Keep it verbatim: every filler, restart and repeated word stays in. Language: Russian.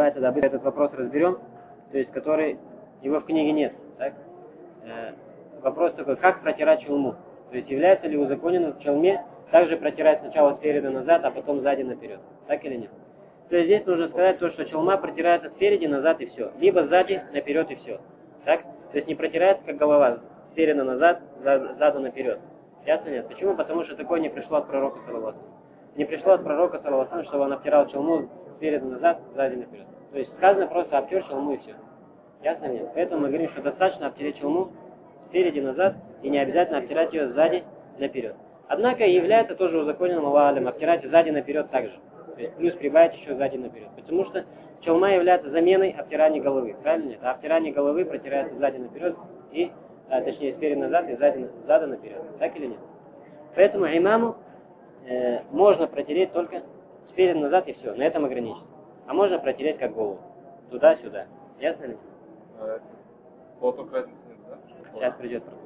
давайте да, быстро этот вопрос разберем, то есть который, его в книге нет. Так? Э, вопрос такой, как протирать челму? То есть является ли узаконенным в челме также протирать сначала спереди назад, а потом сзади наперед? Так или нет? То есть здесь нужно сказать то, что челма протирается спереди назад и все. Либо сзади наперед и все. Так? То есть не протирается как голова, спереди назад, сзаду наперед. Ясно нет? Почему? Потому что такое не пришло от пророка саллаллаху. Не пришло от пророка саллаллаху, чтобы он обтирал челму спереди назад, сзади наперед. То есть сказано просто обтер челму и все. Ясно нет? Поэтому мы говорим, что достаточно обтереть челму спереди назад и не обязательно обтирать ее сзади наперед. Однако является тоже узаконенным Аллаху алям обтирать сзади наперед также. То есть плюс прибавить еще сзади наперед. Потому что челма является заменой обтирания головы. Правильно нет? А обтирание головы протирается сзади наперед и, а, точнее, спереди назад и сзади, сзади наперед. Так или нет? Поэтому имаму э, можно протереть только спереди назад и все. На этом ограничиться. А можно протереть как голову. Туда-сюда. Ясно ли? Вот только разница нет, да? Сейчас придет.